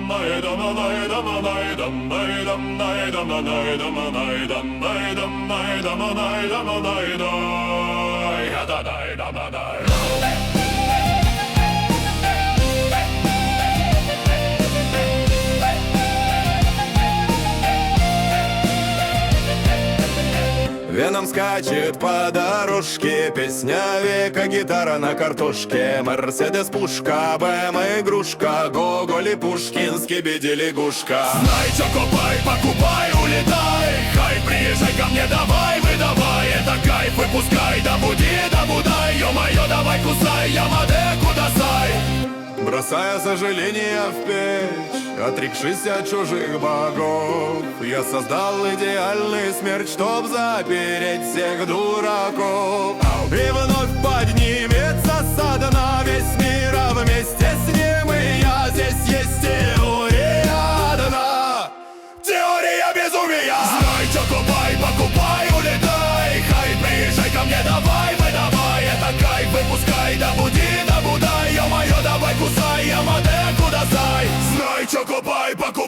Веном скачет по дорожке, песня века, гитара на картошке. Мерседес пушка, БМ игрушка, Гоголь и Пушкин, Скибиди лягушка. Знай, чё копай, покупай, улетай. Хай, приезжай ко мне, давай, выдавай. Это кайф, выпускай, да буди, да будай. Ё-моё, давай кусай, Ямаде, кудасай. Бросая сожаления в печь, отрекшись от чужих богов, я создал идеальный смерть, чтоб запереть всех дураков. И вновь поднимется со дна весь мир, а вместе с ним и я. Здесь есть теория одна, теория безумия. Знай, чё копай, покупай, улетай. Хай, приезжай ко мне, давай, выдавай. Это кайф, выпускай, да буди, да будай. Ё-моё, давай кусай, Ямаде, кудасай. Знай, чё копай, покупай.